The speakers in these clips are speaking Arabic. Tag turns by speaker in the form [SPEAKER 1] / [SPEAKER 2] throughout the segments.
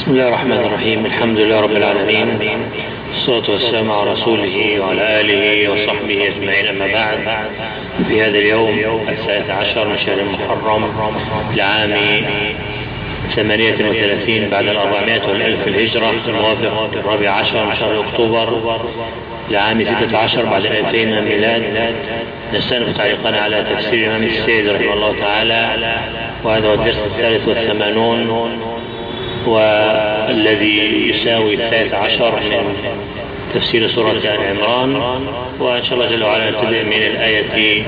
[SPEAKER 1] بسم الله الرحمن الرحيم. الحمد لله رب العالمين، والصلاة والسلام على رسوله وعلى آله وصحبه أجمعين، أما بعد. في هذا اليوم 19 من شهر المحرم لعام 38 بعد 400 والألف الهجرة، الموافق 14 من شهر أكتوبر لعام 16 بعد 2000 من الميلاد، نستأنف تعليقنا على تفسير الإمام السيد رحمه الله تعالى، وهذا هو الدرس 83 والذي يساوي 13 من تفسير سورة آل عمران. وإن شاء الله جل وعلا نبدأ من الآية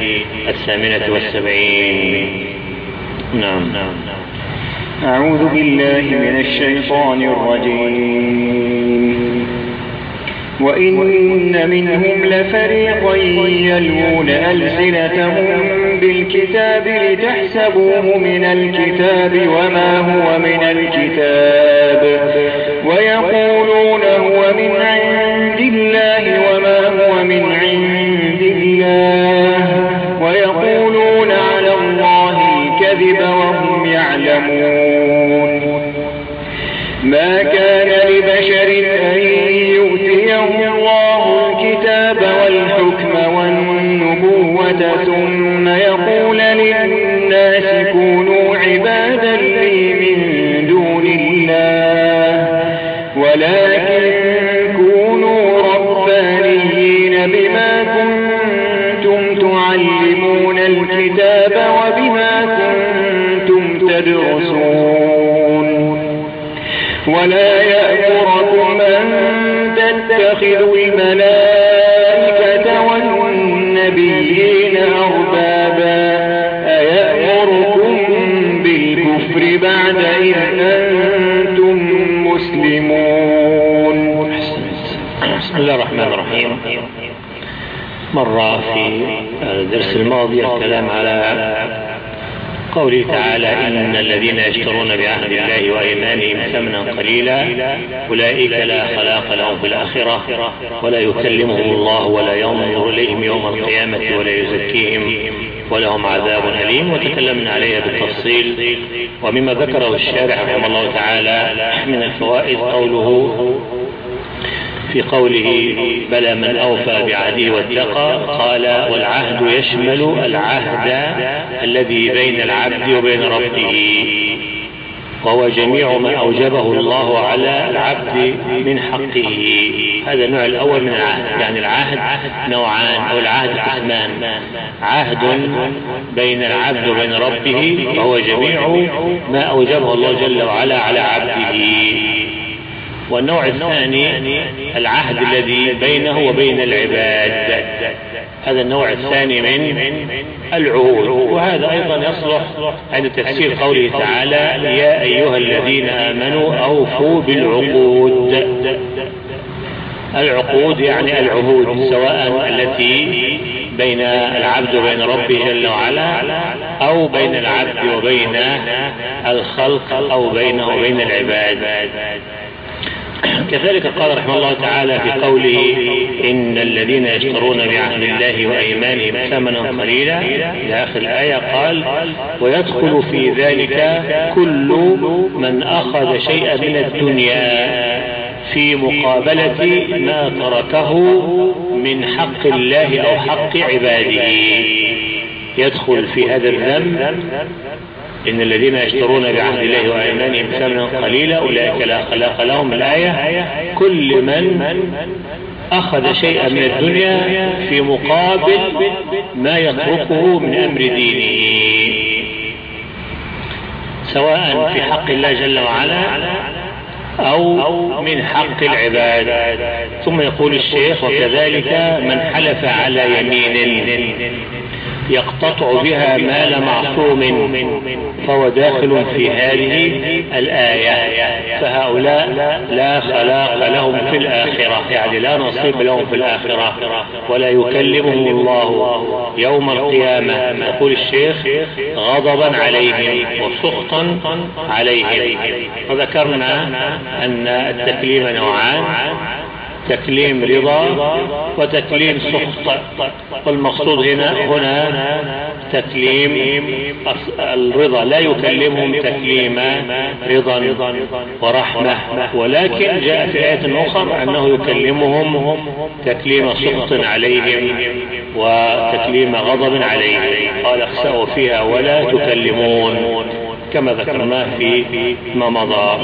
[SPEAKER 1] 78. نعم.
[SPEAKER 2] أعوذ بالله من الشيطان الرجيم. وإن منهم لفريقا يلوون ألسنتهم بالكتاب لتحسبوه من الكتاب وما هو من الكتاب، ويقولون هو من عند الله وما هو من عند الله، ويقولون على الله الكذب وهم يعلمون. ما كان لبشر أن يؤتيه الله الكتاب والحكم والنبوة ثم يقول للناس كونوا عبادا لي من دون الله، ولكن كونوا ربانيين بما كنتم تعلمون الكتاب وبما كنتم تدرسون، ولا يأمركم أن تتخذوا الملائكة والنبيين أربابا، أيأمركم بالكفر بعد إذ أنتم مسلمون.
[SPEAKER 1] بسم الله الرحمن الرحيم. مر في الدرس الماضي الكلام على قوله تعالى: إن الذين يشترون بعهد الله وأيمانهم ثمنا قليلا أولئك لا خلاق لهم في الآخرة ولا يكلمهم الله ولا ينظر إليهم يوم القيامة ولا يزكيهم ولهم عذاب أليم. وتكلمنا عليها بالتفصيل. ومما ذكره الشارح رحمه الله تعالى من الفوائد قوله في قوله: بلى من أوفى بعهده واتقى، قال: والعهد يشمل العهد الذي بين العبد وبين ربه، وهو جميع ما أوجبه الله على العبد من حقه. هذا النوع الأول من العهد. يعني العهد نوعان، أو العهد قسمان: عهد بين العبد وبين ربه، وهو جميع ما أوجبه الله جل وعلا على عبده. والنوع الثاني العهد الذي بينه وبين العباد، هذا النوع الثاني من العهود. وهذا أيضا يصلح عند تفسير قوله تعالى: يا أيها الذين آمنوا أوفوا بالعقود. العقود يعني العهود، سواء التي بين العبد وبين ربه جل وعلا، أو بين العبد وبين الخلق، أو بينه وبين العباد. كذلك قال رحمه الله تعالى في قوله: إن الذين يشترون بعهد الله وأيمانهم ثمنا قليلا إلى آخر الآية، قال: ويدخل في ذلك كل من أخذ شيئا من الدنيا في مقابلة ما تركه من حق الله أو حق عباده. يدخل في هذا الذنب: إن الذين يشترون بعهد الله وأيمانهم ثمنا قليلا أولئك لا خلاق لهم. الآية: كل من أخذ شيئا من الدنيا في مقابل ما يتركه من أمر دينه، سواء في حق الله جل وعلا أو من حق العباد. ثم يقول الشيخ: وكذلك من حلف على يمين يقتطع بها مال معصوم فهو داخل في هذه الآية، فهؤلاء لا خلاق لهم في الآخرة، يعني لا نصيب لهم في الآخرة، ولا يكلمهم الله يوم القيامة. يقول الشيخ: غضبا عليهم وسخطا عليهم. وذكرنا أن التكليم نوعان: تكليم رضا وتكليم سخط، والمقصود هنا تكليم الرضا، لا يكلمهم تكليم رضا ورحمة، ولكن جاء في آية أخرى أنه يكلمهم تكليم سخط عليهم وتكليم غضب عليهم، قال اخسأوا فيها ولا تكلمون كما ذكرناه في ما مضى.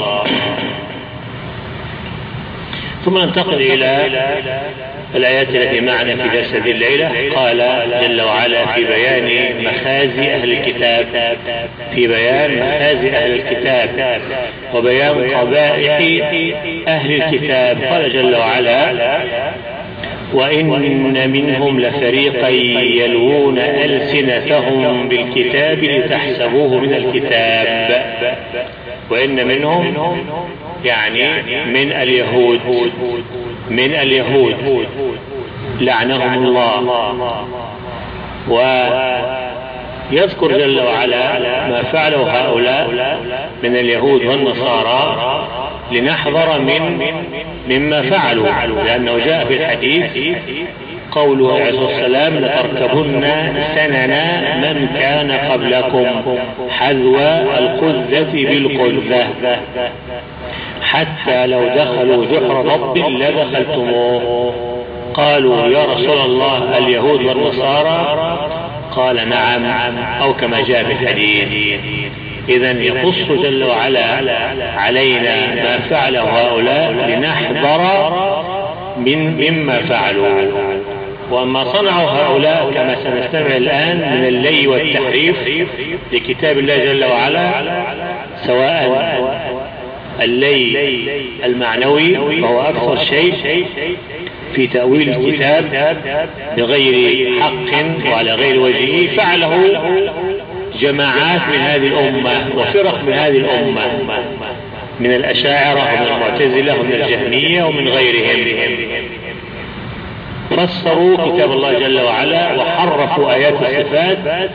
[SPEAKER 1] ثم ننتقل إلى الآيات التي معنا في درس هذه الليلة. قال جل وعلا في بيان مخازي أهل الكتاب، في بيان مخازي أهل الكتاب وبيان قبائح أهل الكتاب، قال جل وعلا: وإن منهم لفريقا يلوون ألسنتهم بالكتاب لتحسبوه من الكتاب. وإن منهم يعني من اليهود لعنهم الله. ويذكر جل وعلا ما فعله هؤلاء من اليهود والنصارى لنحذر مما فعلوا، لأنه جاء في الحديث قوله عليه الصلاة والسلام: لتركبن سنن من كان قبلكم حذو القذة بالقذة حتى لو دخلوا جحر ضب لدخلتموه. قالوا: يا رسول الله اليهود والنصارى؟ قال: نعم، أو كما جاء في الحديث. إذن يقص جل وعلا علينا ما فعله هؤلاء لنحذر مما فعلوا. وما صنعوا هؤلاء كما سنستمع الآن من اللي والتحريف لكتاب الله جل وعلا، سواء اللي المعنوي وهو أكثر شيء في تأويل الكتاب بغير حق وعلى غير وجهه، فعله جماعات من هذه الأمة وفرق من هذه الأمة من الأشاعرة ومن المعتزلة ومن الجهمية ومن غيرهم، فسروا كتاب الله جل وعلا وحرفوا آيات الصفات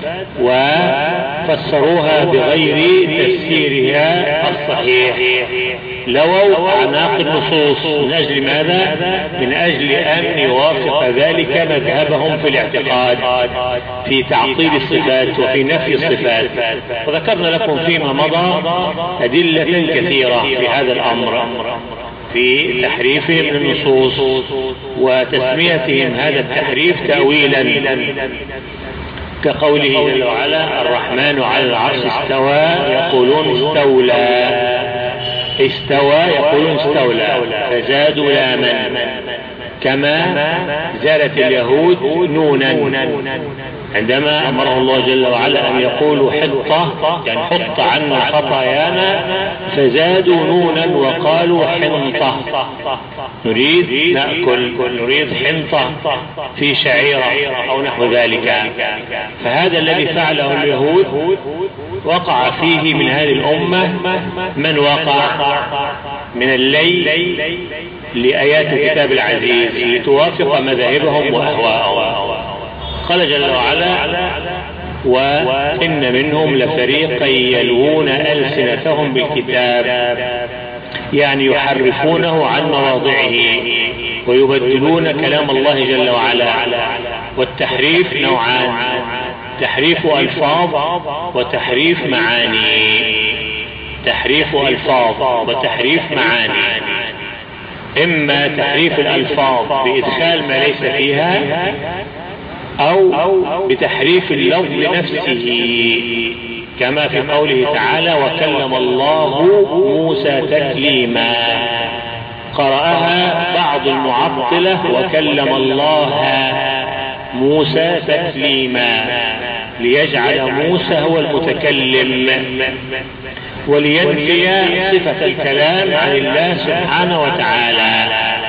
[SPEAKER 1] وفسروها بغير تفسيرها الصحيح، لووا أعناق النصوص. من أجل ماذا؟ من أجل أن يوافق ذلك مذهبهم في الاعتقاد في تعطيل الصفات وفي نفي الصفات. وذكرنا لكم فيما مضى أدلة كثيرة في هذا الأمر، في تحريفهم للنصوص وتسميتهم هذا التحريف تأويلا، كقوله جل وعلا: الرحمن على العرش استوى يقولون استوى يقولون استولى، فزادوا لاما، كما زالت اليهود نونا عندما أمره الله جل وعلا أن يقولوا حطة، يعني حط عنا خطايانا، فزادوا نونا وقالوا حنطة، نريد نأكل، نريد حنطة في شعيرة أو نحو ذلك. فهذا الذي فعله اليهود وقع فيه من هذه الأمة من وقع من الليل لآيات الكتاب العزيز لتوافق مذاهبهم وأهواءهم. قال جل وعلا: وإن منهم لفريقا يلوون ألسنتهم بالكتاب، يعني يحرفونه عن مواضعه ويبدلون كلام الله جل وعلا. والتحريف نوعان: تحريف ألفاظ وتحريف معاني. تحريف ألفاظ وتحريف معاني، إما تحريف الألفاظ بإدخال ما ليس فيها، أو بتحريف اللفظ لنفسه، كما في قوله تعالى: وكلم الله موسى تكليما. قرأها بعض المعطلة: وكلم الله موسى تكليما، ليجعل موسى هو المتكلم ولينفي صفة الكلام عن الله سبحانه وتعالى.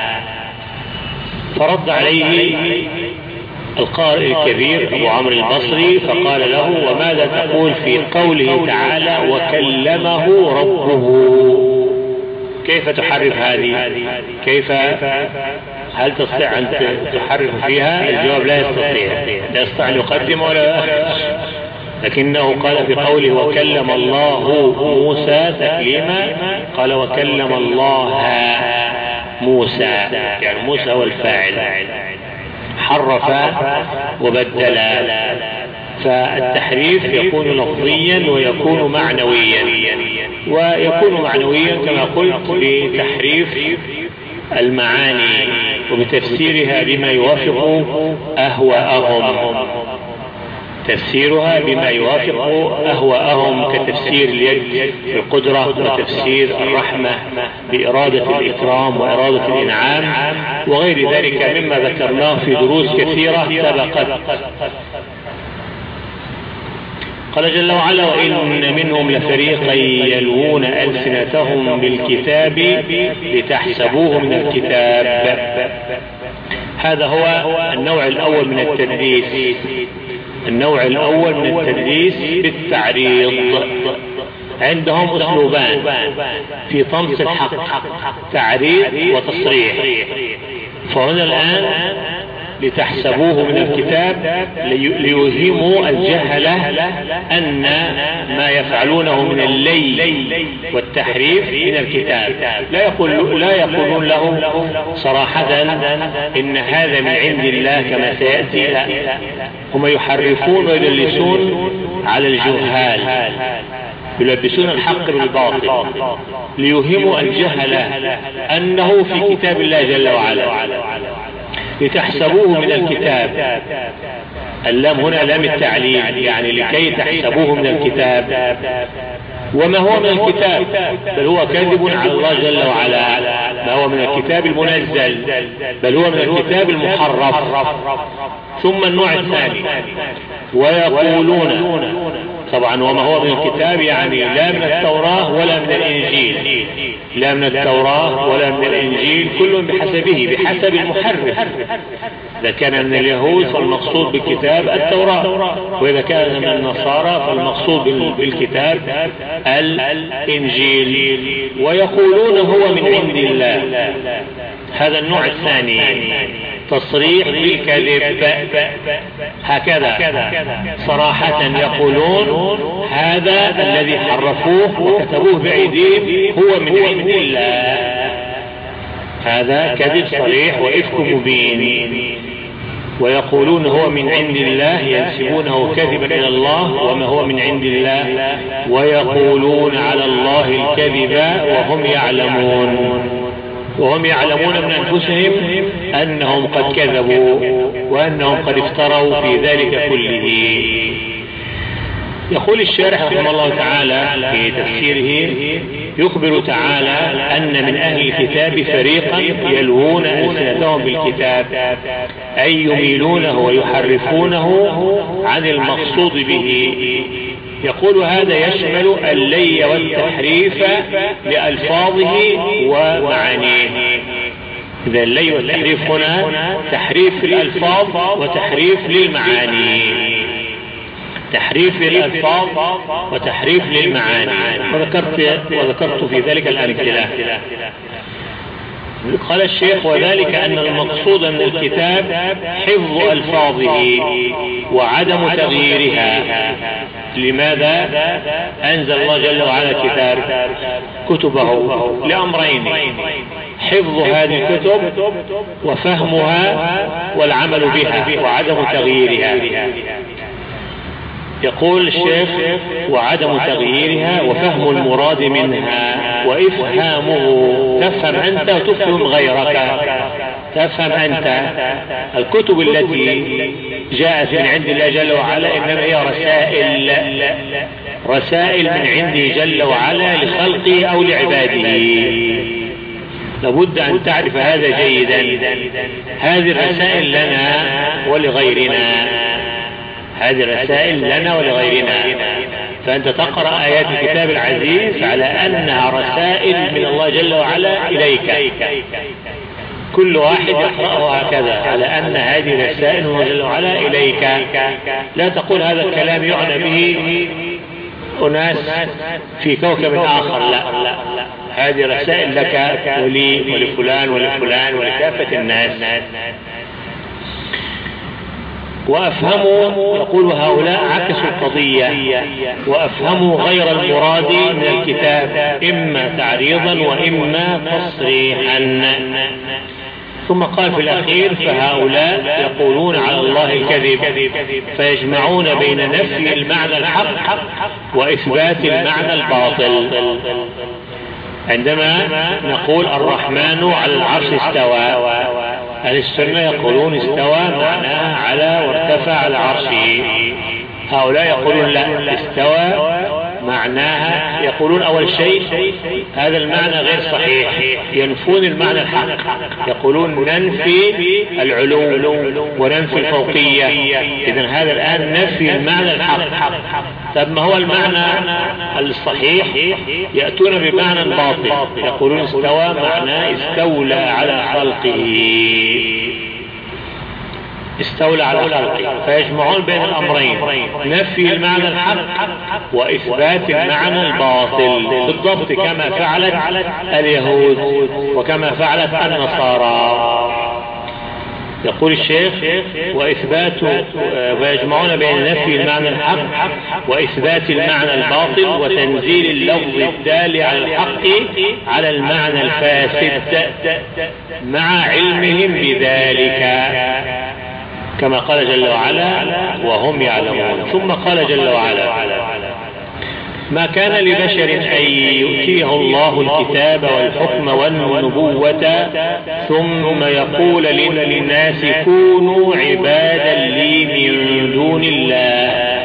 [SPEAKER 1] فرد عليه القارئ الكبير أبو عمرو البصري فقال له: وماذا تقول في قوله تعالى وكلمه ربه؟ كيف تحرف هذه؟ كيف؟ هل تستطيع أن تحرف فيها؟ الجواب: لا يستطيع، لا يستطيع أن يقدم ولا، لكنه قال في قوله وكلم الله موسى تكليما، قال وكلم الله موسى، يعني موسى هو الفاعل، حرف وبدل. فالتحريف يكون لفظيا ويكون معنويا، ويكون معنويا كما قلت بتحريف المعاني وبتفسيرها بما يوافق أهواءهم، تفسيرها بما يوافق أهواءهم، كتفسير اليد بالقدرة، وتفسير الرحمة بإرادة الإكرام وإرادة الإنعام، وغير ذلك مما ذكرناه في دروس كثيرة سبقت. قال جل وعلا: وإن منهم لفريقا يلوون ألسنتهم بالكتاب لتحسبوه من الكتاب. هذا هو النوع الأول من التدليس، النوع الأول من التدليس بالتعريض. عندهم أسلوبان في طمس الحق، تعريض وتصريح. فهنا الآن لتحسبوه من الكتاب ليوهموا الجهلة أن ما يفعلونه من اللي والتحريف من الكتاب. لا يقولون له صراحة إن هذا من عند الله كما سيأتي، لا، هم يحرفون ويدلسون على الجهال، يلبسون الحق بالباطل ليوهموا الجهلة أنه في كتاب الله جل وعلا. لتحسبوه من الكتاب، اللام هنا لام التعليل، يعني لكي تحسبوه من الكتاب. وما هو من الكتاب؟ بل هو كذب على الله جل وعلا. ما هو من الكتاب المنزل، بل هو من الكتاب المحرف. ثم النوع الثاني: ويقولون، طبعا وما هو من الكتاب يعني لا من التوراة ولا من الإنجيل، لا من التوراة ولا من الإنجيل، كل بحسبه، بحسب المحرف. إذا كان من اليهود فالمقصود بالكتاب التوراة، وإذا كان من النصارى فالمقصود بالكتاب الإنجيل. ويقولون هو من عند الله، هذا النوع الثاني، تصريح بالكذب. هكذا صراحة يقولون هذا الذي حرفوه وكتبوه بأيديهم هو من عند الله، هذا كذب صريح وإفك مبين. ويقولون هو من عند الله، ينسبونه كذبا إلى الله وما هو من عند الله، ويقولون على الله الكذب وهم يعلمون، وهم يعلمون من أنفسهم أنهم قد كذبوا وأنهم قد افتروا في ذلك كله. يقول الشارح رحمه الله تعالى في تفسيره: يخبر تعالى أن من أهل الكتاب فريقا يلوون ألسنتهم بالكتاب، أي يميلونه ويحرفونه عن المقصود به. يقول هذا يشمل اللي والتحريف لألفاظه ومعانيه. إذا اللي والتحريف هنا تحريف الألفاظ وتحريف للمعاني، تحريف للألفاظ وتحريف للمعاني. وذكرت في ذلك الأمثلة. قال الشيخ: وذلك أن المقصود من الكتاب حفظ ألفاظه وعدم تغييرها. لماذا أنزل الله جل وعلا كتبه؟ لأمرين: حفظ هذه الكتب وفهمها والعمل بها وعدم تغييرها. يقول الشيخ: وعدم تغييرها وفهم المراد منها وإفهامه. تفهم أنت وتفهم غيرك، تفهم أنت. الكتب التي جاءت من عند الله جل وعلا إنما هي رسائل من عنده جل وعلا لخلقه أو لعباده. لابد أن تعرف هذا جيدا. هذه الرسائل لنا ولغيرنا، هذه الرسائل لنا ولغيرنا. فأنت تقرأ آيات الكتاب العزيز على أنها رسائل من الله جل وعلا إليك، كل واحد يقرأه هكذا على أن هذه رسائل من الله جل وعلا إليك. لا تقول هذا الكلام يعنى به أناس في كوكب آخر، لا، هذه رسائل لك ولي ولفلان ولفلان ولكافة الناس. وأفهموا، يقول هؤلاء عكسوا القضية وأفهموا غير المراد من الكتاب، إما تعريضا وإما تصريحا. ثم قال في الأخير: فهؤلاء يقولون على الله الكذب، فيجمعون بين نفي المعنى الحق وإثبات المعنى الباطل. عندما نقول الرحمن على العرش استوى، أهل السنة يقولون استوى معناها على وارتفع على عرشه. هؤلاء يقولون لا، استوى معناها، يقولون أول شيء هذا المعنى غير صحيح، ينفون المعنى الحق، يقولون ننفي العلو وننفي الفوقية. إذن هذا الآن نفي المعنى الحق. طب ما هو المعنى الصحيح؟ يأتون بمعنى باطل، يقولون استوى معناه استولى على خلقه، استولى على خلقه، فيجمعون بين الأمرين، نفي المعنى الحق وإثبات المعنى الباطل، بالضبط كما فعلت اليهود وكما فعلت النصارى. يقول الشيخ: ويجمعون بين نفي المعنى الحق وإثبات المعنى الباطل وتنزيل اللفظ الدال على الحق على المعنى الفاسد مع علمهم بذلك، كما قال جل وعلا: وهم يعلمون. ثم قال جل وعلا: ما كان لبشر أن يؤتيه الله الكتاب والحكم والنبوة ثم يقول للناس كونوا عبادا لي من دون الله.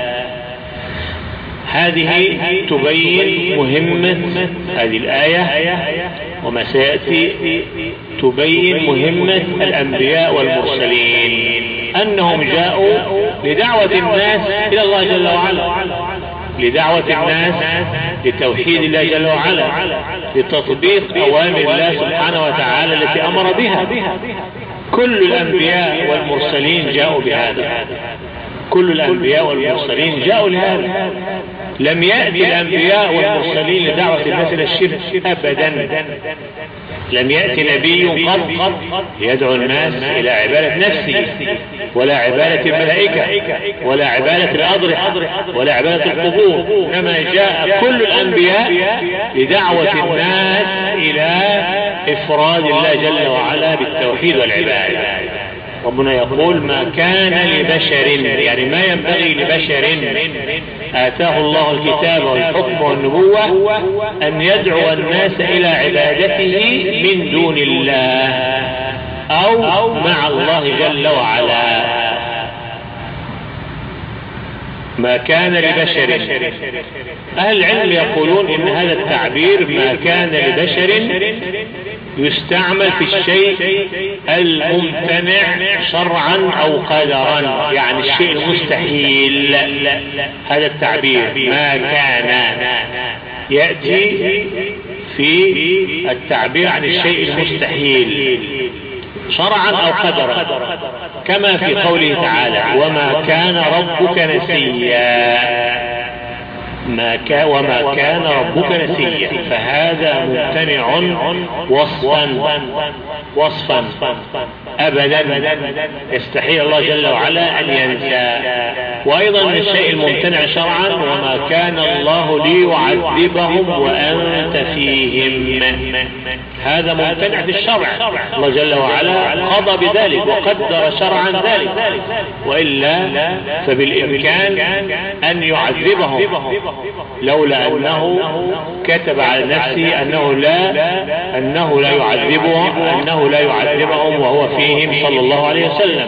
[SPEAKER 1] هذه تبين مهمة هذه الآية وما سيأتي، تبين مهمة الأنبياء والمرسلين، أنهم جاءوا لدعوة الناس إلى الله جل وعلا، لدعوة الناس لتوحيد الله جل وعلا، لتطبيق أوامر الله سبحانه وتعالى التي أمر بها. كل الأنبياء والمرسلين جاءوا بهذا، كل الأنبياء والمرسلين جاءوا لهذا. لم يأتي الأنبياء والمرسلين لدعوة الناس إلى الشرك أبدا. لم يأتي نبي قط يدعو الناس إلى عبادة نفسه ولا عبادة الملائكة ولا عبادة الأضرحة ولا عبادة القبور، إنما جاء كل الأنبياء لدعوة الناس إلى إفراد الله جل وعلا بالتوحيد والعبادة. ربنا يقول: ما كان لبشر، يعني ما ينبغي لبشر آتاه الله الكتاب والحكم والنبوة أن يدعو الناس إلى عبادته من دون الله أو مع الله جل وعلا. ما كان لبشر، أهل العلم يقولون إن هذا التعبير ما كان لبشر يستعمل في الشيء الممتنع شرعا أو قدرا، يعني الشيء المستحيل. هذا التعبير ما كان يأتي في التعبير عن الشيء المستحيل شرعا أو قدرا، كما في قوله تعالى: وما كان ربك نسيا. وما كان ربك نسيا، فهذا ممتنع وصفا أبدا، يستحيل الله جل وعلا أن ينسى. وأيضا من الشيء الممتنع شرعا: وما كان الله ليعذبهم وأنت فيهم. هذا ممتنع في الشرع، الله جل وعلا قضى بذلك وقدر شرعا ذلك، وإلا فبالإمكان أن يعذبهم، لولا أنه كتب على نفسه أنه لا يعذبهم وهو فيهم صلى الله عليه وسلم.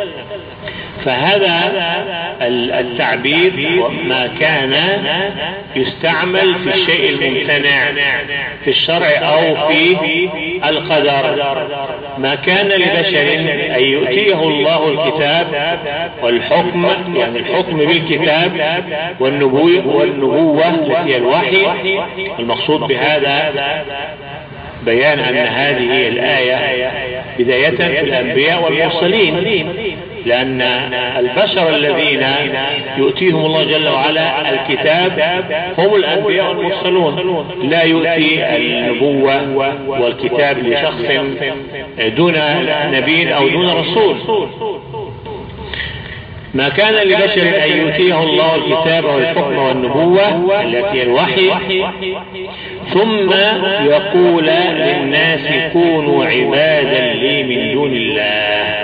[SPEAKER 1] فهذا التعبير ما كان يستعمل في الشيء الممتنع في الشرع أو في القدر. ما كان لبشر أن يؤتيه الله الكتاب والحكم، يعني الحكم بالكتاب والنبوة التي هي الوحي. المقصود بهذا بيان أن هذه هي الآية بداية في الأنبياء والمرسلين، لأن البشر الذين يؤتيهم الله جل وعلا الكتاب هم الأنبياء والمرسلون. لا يؤتي النبوة والكتاب لشخص دون نبي أو دون رسول. ما كان لبشر أن يؤتيه الله الكتاب والحكم والنبوة التي الوحي ثم يقول للناس كونوا عبادا لي من دون الله،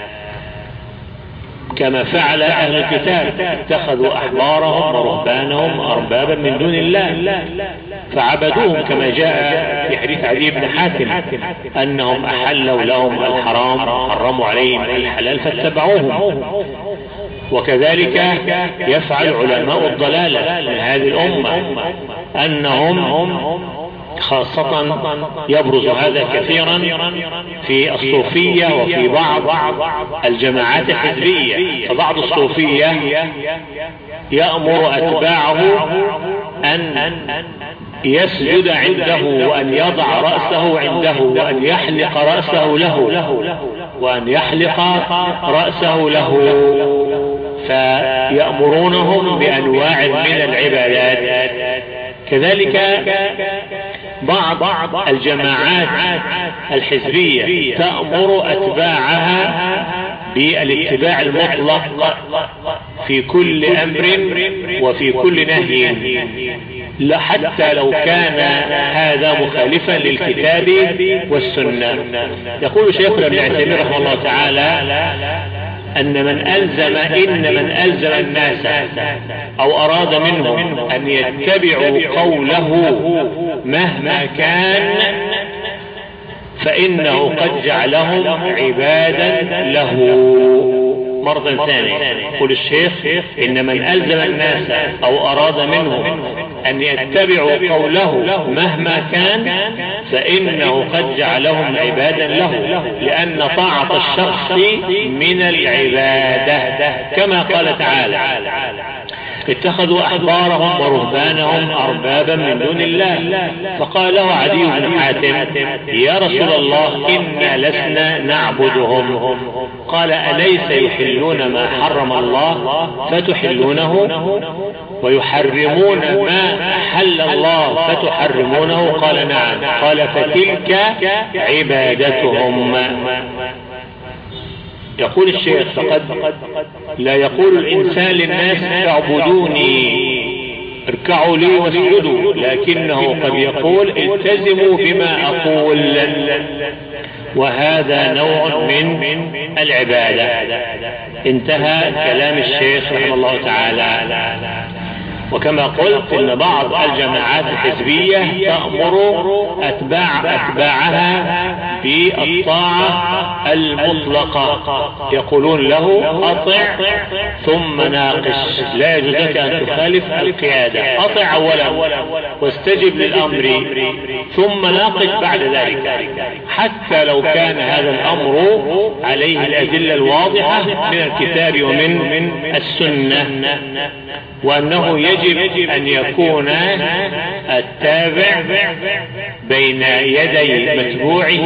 [SPEAKER 1] كما فعل أهل الكتاب، اتخذوا أحبارهم ورهبانهم أربابا من دون الله فعبدوهم، كما جاء في حديث عدي بن حاتم أنهم أحلوا لهم الحرام حرموا عليهم الحلال فاتبعوهم. وكذلك يفعل علماء الضلالة من هذه الأمة، أنهم خاصة يبرز هذا كثيرا في الصوفية وفي بعض الجماعات الحزبية. فبعض الصوفية يأمر أتباعه أن يسجد عنده وأن يضع رأسه عنده وأن يحلق رأسه له فيأمرونهم بأنواع من العبادات. كذلك بعض الجماعات الحزبية تأمر أتباعها بالاتباع المطلق في كل أمر وفي كل نهي، حتى لو كان هذا مخالفا للكتاب والسنة. يقول شيخنا ابن عثيمين رحمه الله تعالى أن من ألزم الناس أو أراد منهم أن يتبعوا قوله مهما كان فإنه قد جعلهم عبادا له. مرة ثانية يقول الشيخ إن من ألزم الناس أو أراد منهم أن يتبعوا قوله مهما كان فإنه قد جعلهم عبادا له، لأن طاعة الشخص من العبادة، كما قال تعالى اتخذوا أحبارهم ورهبانهم أربابا من دون الله. فقال له عدي بن حاتم يا رسول الله إنا لسنا نعبدهم. قال أليس يحلون ما حرم الله فتحلونه ويحرمون ما حل الله فتحرمونه؟ قال نعم. قال فتلك عبادتهم. يقول الشيخ فقد لا يقول الإنسان للناس اعبدوني اركعوا لي واسجدوا، لكنه قد يقول التزموا بما أقول، وهذا نوع من العبادة. انتهى كلام الشيخ رحمه الله تعالى. وكما قلت إن بعض الجماعات الحزبية تأمر أتباعها بالطاعة المطلقة، يقولون له أطع ثم ناقش، لا يجوز لك أن تخالف القيادة، أطع أولا واستجب للأمر ثم ناقش بعد ذلك، حتى لو كان هذا الأمر عليه الأدلة الواضحة من الكتاب ومن السنة، وأنه يجب أن يكون التابع بين يدي متبوعه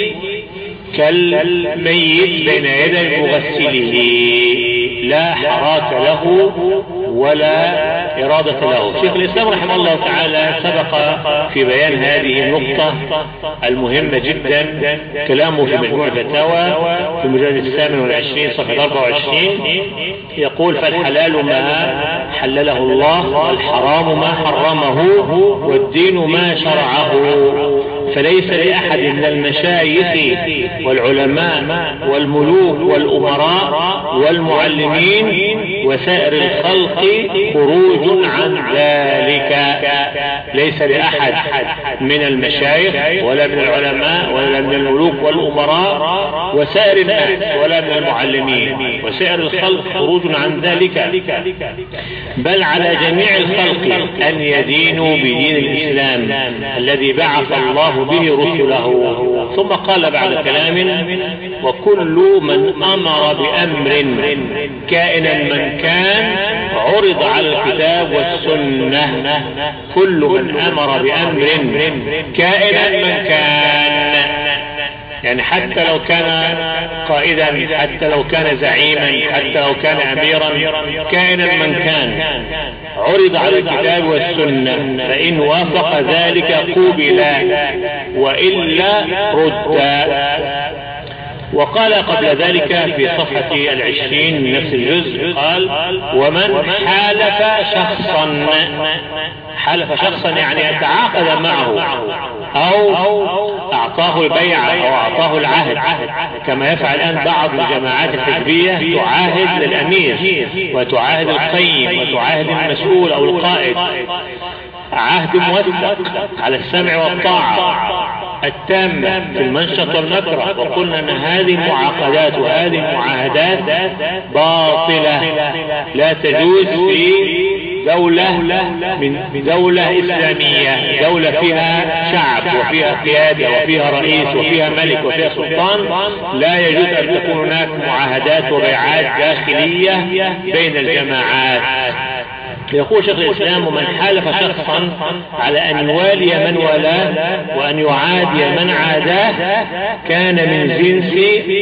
[SPEAKER 1] كالميت بين يدي مغسله، لا حراك له ولا إرادة له. شيخ الإسلام رحمه الله تعالى سبق في بيان هذه النقطة المهمة جدا كلامه في مجموع الفتاوى في المجلد 28 صفحة 24 يقول فالحلال ما حلله الله والحرام ما حرمه والدين ما شرعه، فليس لأحد من المشايخ والعلماء والملوك والأمراء والمعلمين وسائر الخلق خروج عن ذلك. ليس لأحد من المشايخ ولا من العلماء ولا من الملوك والأمراء وسائر الناس ولا من المعلمين وسائر الخلق خروج عن ذلك، بل على جميع الخلق أن يدينوا بدين الإسلام الذي بعث الله به رسله. ثم قال بعد كلام وكل من أمر بأمر كائنا من كان عرض على الكتاب والسنة. كل من أمر بأمر كائنا من كان، يعني حتى لو كان قائدا، حتى لو كان زعيما، حتى لو كان أميرا، كائنا من كان عرض على الكتاب والسنة، فإن وافق ذلك قبل وإلا رد. وقال قبل ذلك في صفحة 20 من نفس الجزء قال: ومن حالف شخصا يعني يتعاقد معه أو أعطاه البيعة أو أعطاه العهد، كما يفعل الآن بعض الجماعات الحزبية، تعاهد للأمير وتعاهد القيم وتعاهد المسؤول أو القائد عهد موثق على السمع والطاعة التامة في المنشط والمكره. وقلنا أن هذه المعاقدات وهذه المعاهدات باطلة لا تجوز في دولة إسلامية، دولة فيها شعب وفيها قيادة وفيها رئيس وفيها ملك وفيها سلطان. لا يجوز أن تكون هناك معاهدات وبيعات داخلية بين الجماعات. يقول شيخ الإسلام: ومن حالف شخصا على أن يوالي من والاه وأن يعادي من عاداه كان من جنس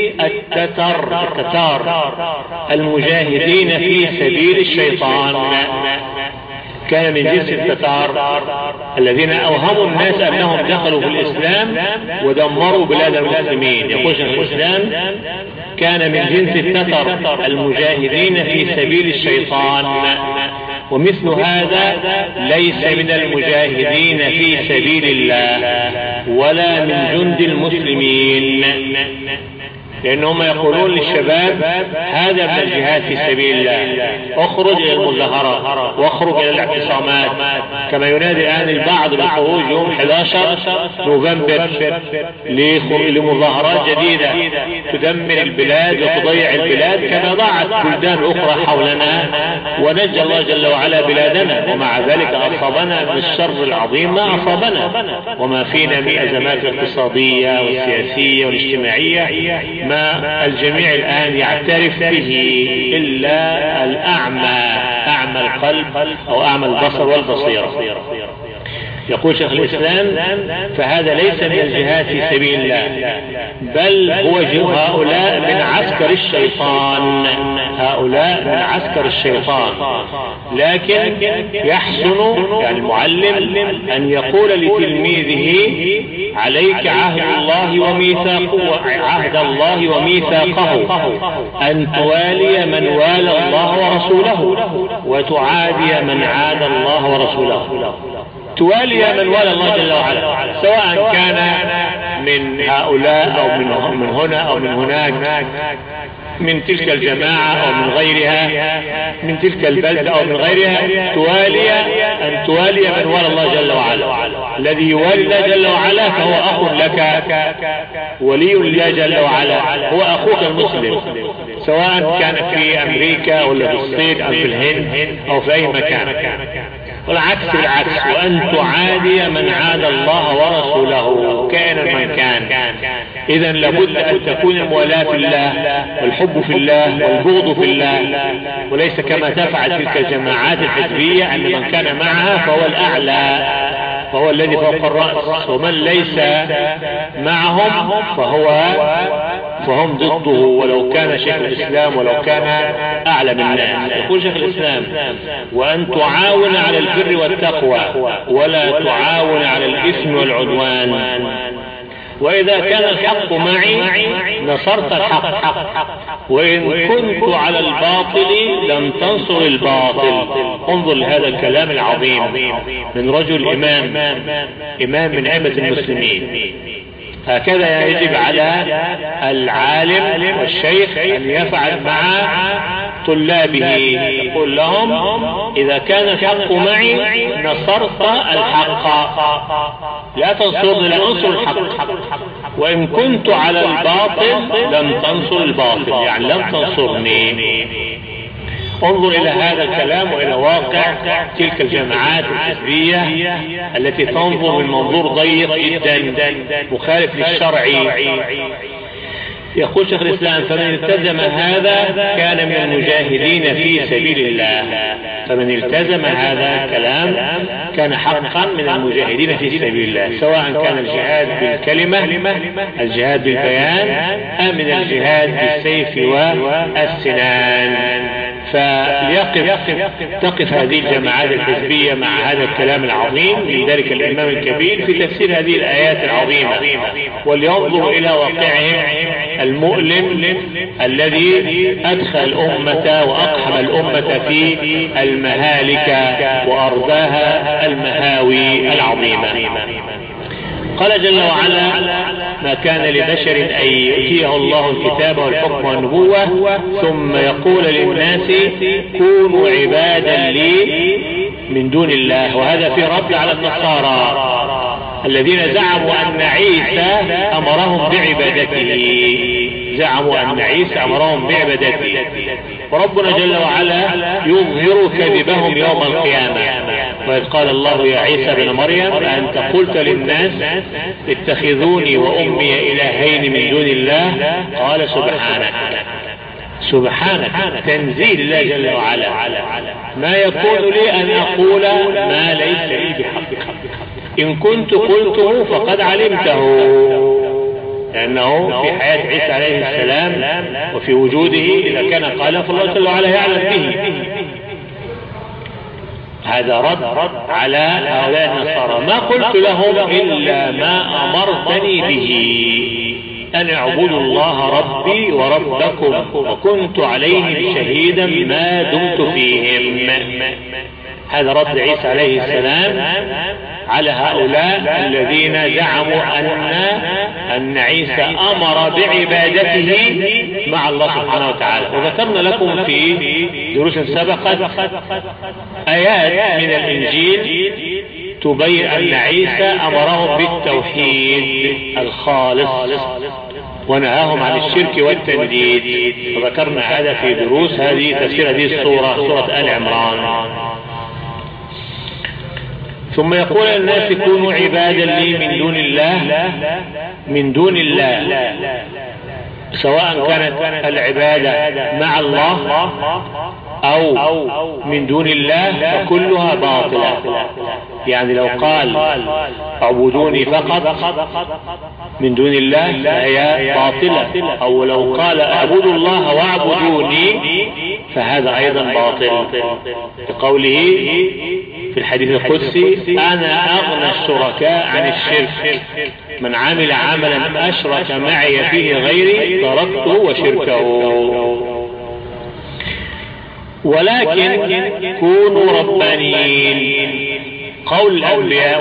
[SPEAKER 1] التتار المجاهدين في سبيل الشيطان. كان من جنس التتار الذين أوهموا الناس أنهم دخلوا في الإسلام ودمروا بلاد المسلمين. يقول شيخ الإسلام: كان من جنس التتر المجاهدين في سبيل الشيطان، ومثل هذا ليس من المجاهدين في سبيل الله ولا من جند المسلمين، لأنهم يقولون للشباب: هذا من الجهاد في سبيل الله، اخرج إلى المظاهرات واخرج إلى الاعتصامات، كما ينادي الآن البعض بالخروج يوم 11 نوفمبر لمظاهرات جديدة تدمر البلاد وتضيع البلاد كما ضاعت بلدان أخرى حولنا، ونجى الله جل وعلا بلادنا، ومع ذلك أصابنا من الشر العظيم ما أصابنا، وما فينا من أزمات الاقتصادية والسياسية والاجتماعية ما الجميع الآن يعترف به إلا أعمى القلب أو أعمى البصر والبصيرة. يقول شيخ الإسلام: فهذا ليس من الجهاد في سبيل الله، بل هو هؤلاء من عسكر الشيطان، هؤلاء من عسكر الشيطان. لكن يحسن يعني المعلم أن يقول لتلميذه: عليك عهد الله وميثاقه أن توالي من والى الله ورسوله وتعادي من عاد الله ورسوله. توالي من والى الله جل وعلا، سواء كان من هؤلاء أو من هنا أو من هناك، من تلك الجماعة أو من غيرها، من تلك البلد أو من غيرها، أن توالي من والى الله جل وعلا. الذي يوالي الله جل وعلا فهو أخ لك، ولي الله جل وعلا هو أخوك المسلم، سواء كان في أمريكا ولا في الصين أو في الهند أو في أي مكان. والعكس بالعكس: وأن تعادي من عاد الله ورسوله كائنا من كان. إذن لابد أن تكون المولاة في الله والحب في الله والبغض في الله، وليس كما تفعل تلك الجماعات الحزبية أن من كان معها فهو الأعلى، فهو الذي فوق الرأس، ومن ليس معهم فهم ضده، ولو كان شيخ الإسلام ولو كان أعلى من الناس. يقول شيخ الإسلام: وأن تعاون على البر والتقوى ولا تعاون على الإثم والعدوان. وإذا كان الحق معي نصرت الحق، وإن كنت على الباطل لم تنصر الباطل. انظر لهذا الكلام العظيم من رجل إمام من أئمة المسلمين. هكذا يجب على العالم والشيخ أن يفعل مع طلابه، يقول لهم: إذا كان الحق معي نصرت الحق، لا تنصرني، لا أنصر الحق، وإن كنت على الباطل لم تنصر الباطل، يعني لم تنصرني. انظر إلى هذا الكلام وإلى واقع تلك الجماعات الحزبية التي تنظر من منظور ضيق جدا مخالف للشرع. يقول شيخ الإسلام: فمن التزم هذا كان من المجاهدين في سبيل الله. فمن التزم هذا الكلام كان حقا من المجاهدين في سبيل الله، سواء كان الجهاد بالكلمة، الجهاد بالبيان، أم من الجهاد بالسيف والسنان. تقف هذه الجماعات الحزبية مع هذا الكلام العظيم من ذلك الإمام الكبير في تفسير هذه الآيات العظيمة، ولينظروا إلى واقعهم المؤلم الذي أدخل الأمة وأقحم الأمة في المهالك وأرداها المهاوي العظيمة. قال جل وعلا: ما كان لبشر أن يؤتيه الله الكتاب والحكم والنبوة ثم يقول للناس كونوا عبادا لي من دون الله. وهذا في رد على النصارى الذين زعموا أن عيسى أمرهم بعبادته، وربنا جل وعلا يظهر كذبهم يوم القيامة. وإذ قال الله يا عيسى بن مريم أنت قلت للناس اتخذوني وأمي إلهين من دون الله؟ قال سبحانك تنزيل الله جل وعلا، ما يكون لي أن أقول ما ليس لي بحق، إن كنت قلته فقد علمته، لأنه في حياة عيسى عليه السلام وفي وجوده إذا كان قال فالله جل وعلا يعلم به. هذا رد على هؤلاء النصارى. ما قلت لهم إلا ما أمرتني به أن اعبدوا الله ربي وربكم وكنت عليهم شهيدا ما دمت فيهم. هذا رد عيسى عليه السلام على هؤلاء الذين زعموا أن عيسى أمر بعبادته مع الله سبحانه وتعالى. وذكرنا لكم في دروس سبقت آيات من الإنجيل تبين أن عيسى أمرهم بالتوحيد الخالص ونهاهم عن الشرك والتنديد، وذكرنا هذا في دروس تفسير هذه السورة، سورة آل عمران. ثم يقول الناس كونوا عبادا لي من دون الله، سواء كانت العبادة مع الله أو من دون الله فكلها باطلة. يعني لو قال اعبدوني فقط من دون الله فهي باطلة، أو لو قال اعبدوا الله واعبدوني فهذا أيضا باطل، بقوله في الحديث القدسي أنا أغنى الشركاء عن الشرك، من عمل عملا أشرك معي فيه غيري تركته وشركه. ولكن كونوا ربانيين. قول الأنبياء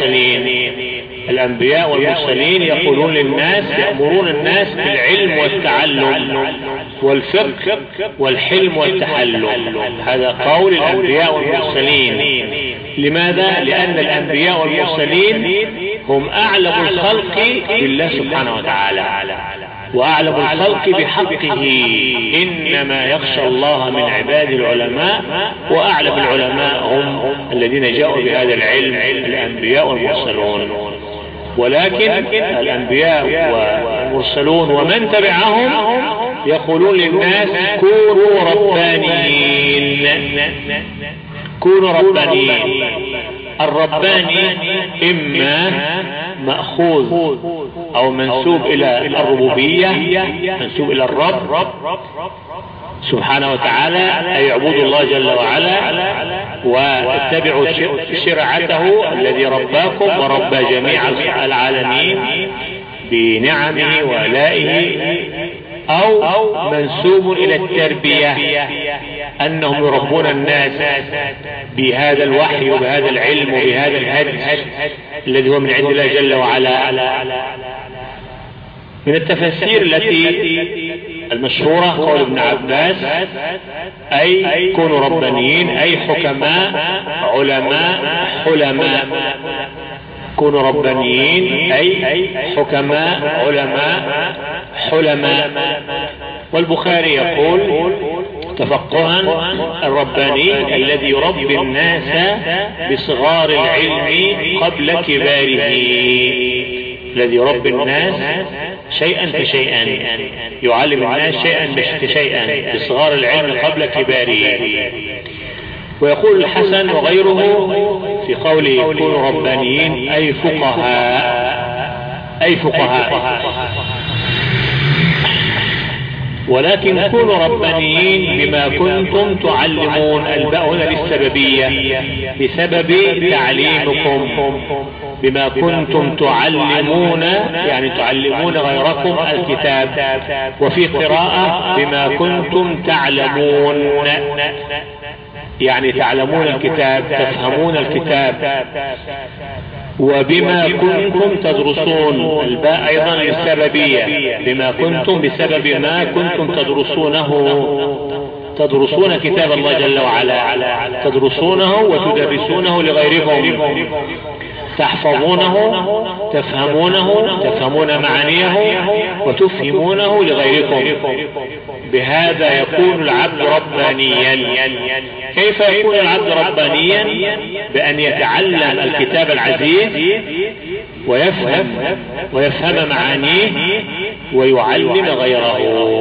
[SPEAKER 1] والمرسلين يقولون للناس، يأمرون الناس بالعلم والتعلم والفقه والحلم والتحلم. هذا قول الأنبياء والمرسلين. لماذا؟ لأن الأنبياء والمرسلين هم أعلم الخلق بالله سبحانه وتعالى وأعلم الخلق بحقه، إنما يخشى الله من عباد العلماء، وأعلم العلماء هم الذين جاءوا بهذا العلم الأنبياء والمرسلون. ولكن الأنبياء والمرسلون ومن تبعهم يقولون للناس كونوا ربانيين. الرباني إما مأخوذ أو منسوب إلى الربوبية، منسوب إلى الرب سبحانه وتعالى، أي يعبدوا الله جل وعلا واتبعوا شرعته الذي رباكم وربى جميع العالمين بنعمه وآلائه، أو منسوب إلى التربية، أنهم يربون الناس بهذا الوحي وبهذا العلم وبهذا الهدي الذي هو من عند الله جل وعلا. من التفاسير التي المشهورة قول ابن عباس أي كونوا ربانيين أي حكماء علماء حلماء. كونوا ربانيين أي حكماء علماء حلماء. والبخاري يقول تفقها الرباني الذي يربي الناس بصغار العلم قبل كباره، الذي يربي الناس شيئا فشيئا، يعلم الناس شيئا فشيئا بصغار العلم قبل كباره. ويقول الحسن وغيره في قوله كونوا ربانيين أي فقهاء. ولكن كونوا ربانيين بما كنتم تعلمون. الباء هنا للسببية، بسبب تعليمكم بما كنتم تعلمون، يعني تعلمون غيركم الكتاب. وفي قراءة بما كنتم تعلمون، يعني تعلمون الكتاب، تفهمون الكتاب. وبما كنتم تدرسون، الباء ايضا للسببية، بما كنتم بسبب ما كنتم تدرسون كتاب الله جل وعلا، تدرسونه وتدرسونه لغيركم، تحفظونه، تفهمون معانيه وتفهمونه لغيركم. بهذا يكون العبد ربانيا. كيف يكون العبد ربانيا؟ بأن يتعلم الكتاب العزيز ويفهم معانيه ويعلم غيره.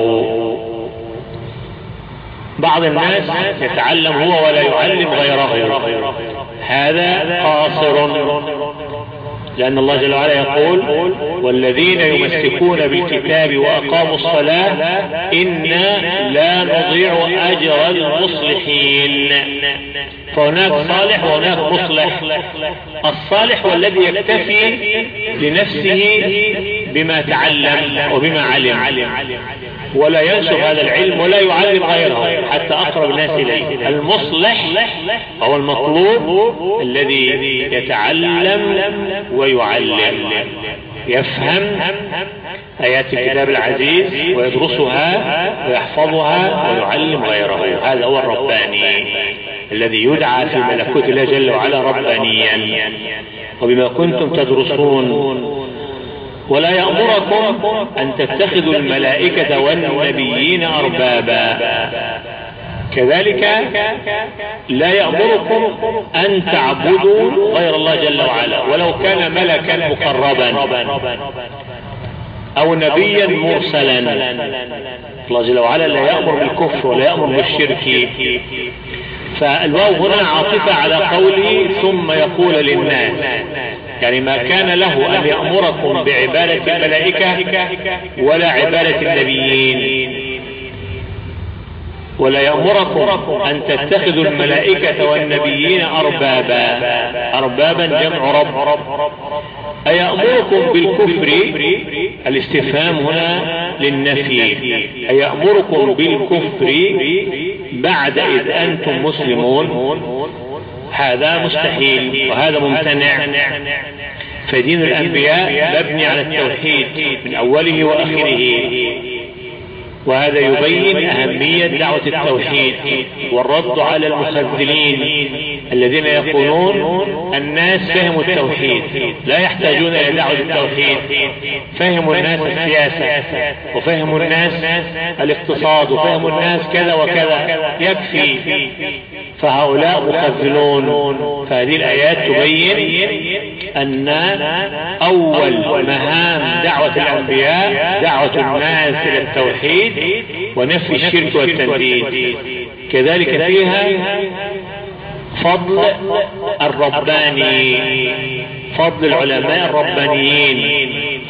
[SPEAKER 1] بعض الناس يتعلم هو ولا يعلم غيره، هذا قاصر، لأن الله جل وعلا يقول: والذين يمسكون بالكتاب وأقاموا الصلاة إنا لا نضيع أجر المصلحين. فهناك صالح وهناك مصلح. الصالح هو الذي يكتفي لنفسه بما تعلم وبما علم، ولا ينشر هذا العلم ولا يعلم غيره حتى أقرب الناس إليه. المصلح هو المطلوب الذي يتعلم ويعلم، يفهم آيات الكتاب العزيز ويدرسها ويحفظها ويعلم غيره. هذا هو الرباني الذي يدعى في ملكوت الله جل وعلا ربانيا. وبما كنتم تدرسون. ولا يأمركم أن تتخذوا الملائكة والنبيين أربابا. كذلك لا يأمركم أن تعبدوا غير الله جل وعلا، ولو كان ملكا مقربا أو نبيا مرسلا. الله جل وعلا لا يأمر بالكفر ولا يأمر بالشرك. فالواو هنا عاطفة على قوله ثم يقول للناس، يعني ما كان له أن يأمركم بعبادة الملائكة ولا عبادة النبيين. ولا يأمركم أن تتخذوا الملائكة والنبيين أربابا جمع رب. أيأمركم بالكفر؟ الاستفهام هنا للنفي. أيأمركم بالكفر بعد إذ أنتم مسلمون؟ هذا مستحيل وهذا ممتنع. فدين الأنبياء مبني على التوحيد من أوله وآخره، وهذا يبين أهمية دعوة التوحيد والرد على المخذلين الذين يقولون الناس فهموا التوحيد لا يحتاجون إلى دعوة التوحيد، فهموا الناس السياسة وفهموا الناس الاقتصاد وفهموا الناس كذا وكذا يكفي. فهؤلاء مخذلون. فهذه الآيات تبين أن أول مهام دعوة الأنبياء دعوة الناس إلى التوحيد ونفي الشرك والتنديد. كذلك فيها فضل الرباني، فضل العلماء الربانيين،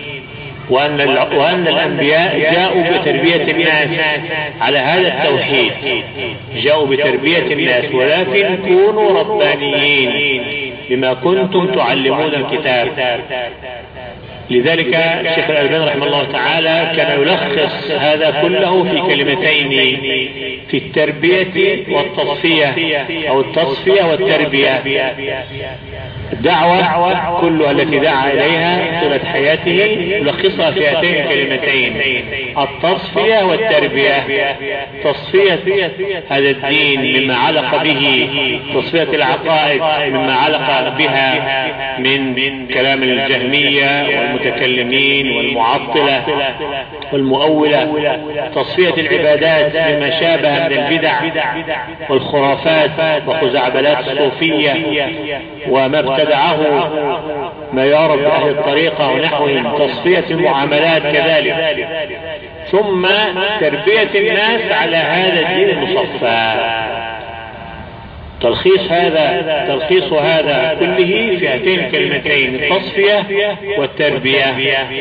[SPEAKER 1] وأن الأنبياء جاءوا بتربية الناس على هذا التوحيد، جاءوا بتربية الناس. ولكن كونوا ربانيين بما كنتم تعلمون الكتاب. لذلك الشيخ الألباني رحمه الله تعالى كان يلخص هذا كله في كلمتين: في التربية والتصفية، أو التصفية والتربية. الدعوة كلها التي دعا إليها طيلة حياته يلخصها في هاتين كلمتين: التصفية والتربية. تصفية هذا الدين مما علق به، تصفية العقائد مما علق بها من كلام الجهمية والمتكلمين والمعطلة والمؤولة، تصفية العبادات مما شابه من البدع والخرافات وخزعبلات الصوفية وما ابتدعه ما يعرف بأهل الطريقة ونحوهم، تصفية المعاملات كذلك، ثم تربية الناس على هذا الدين المصفى. تلخيص هذا كله في هاتين الكلمتين: التصفية والتربية.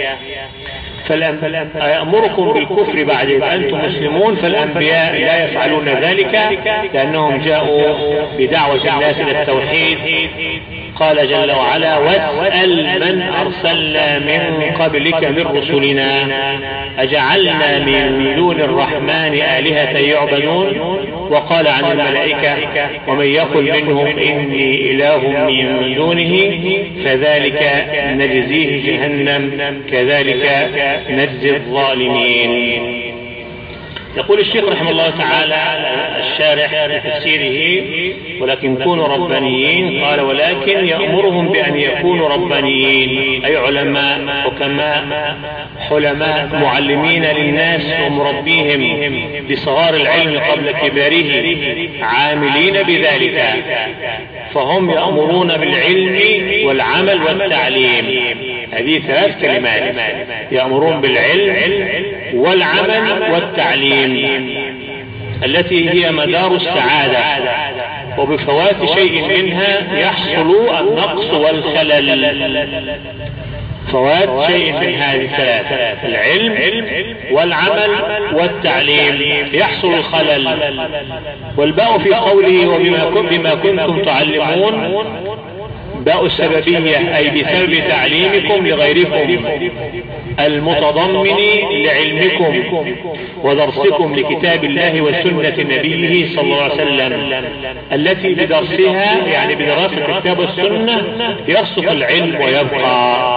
[SPEAKER 1] فأمركم بالكفر بعد إذ أنتم مسلمون، فالأنبياء لا يفعلون ذلك لأنهم جاءوا بدعوة الناس إلى التوحيد. قال جل وعلا: واسأل من أرسلنا من قبلك من رسلنا أجعلنا من دون الرحمن آلهة يعبدون. وقال عن الملائكة: ومن يقل منهم إني إله من دونه فذلك نجزيه جهنم كذلك نجزي الظالمين. يقول الشيخ رحمه الله تعالى الشارح في تفسيره: ولكن كونوا ربانيين. قال: ولكن يأمرهم بأن يكونوا ربانيين، أي علماء حكماء حلماء معلمين للناس ومربيهم بصغار العلم قبل كباره عاملين بذلك. فهم يأمرون بالعلم والعمل والتعليم. هذه 3 كلمات: يأمرون بالعلم والعمل والتعليم، التي هي مدار السعادة، وبفوات شيء منها يحصل النقص والخلل. فوات شيء من هذه ال3: العلم والعمل والتعليم، يحصل الخلل. والباء في قوله: وبما كنتم تعلمون، باء السببية، أي بسبب تعليمكم لغيركم المتضمن لعلمكم ودرسكم لكتاب الله وسنة نبيه صلى الله عليه وسلم، التي بدرسها يعني بدراسة الكتاب والسنة يرسخ العلم ويبقى.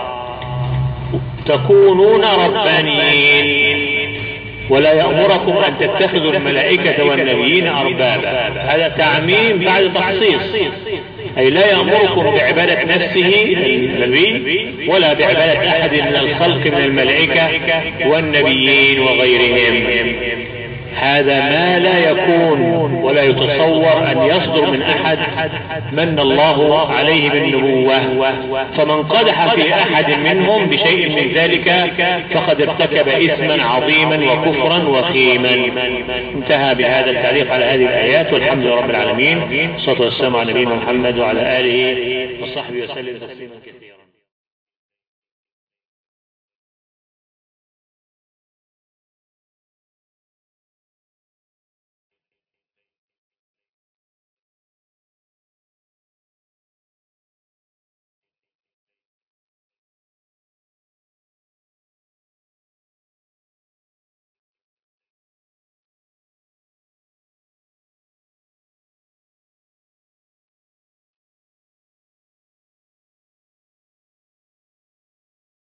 [SPEAKER 1] تكونون ربانيين. ولا يأمركم أن تتخذوا الملائكة والنبيين أربابا. هذا تعميم بعد تخصيص، أي لا يأمركم بعبادة نفسه النبي ولا بعبادة أحد من الخلق من الملائكة والنبيين وغيرهم. هذا ما لا يكون ولا يتصور أن يصدر من أحد من الله عليه بالنبوة. فمن قدح في أحد منهم بشيء من ذلك فقد ارتكب إثما عظيما وكفرا وخيما. انتهى بهذا التعليق على هذه الآيات، والحمد لله رب العالمين. والصلاة والسلام على نبينا محمد وعلى آله وصحبه وسلم تسليما.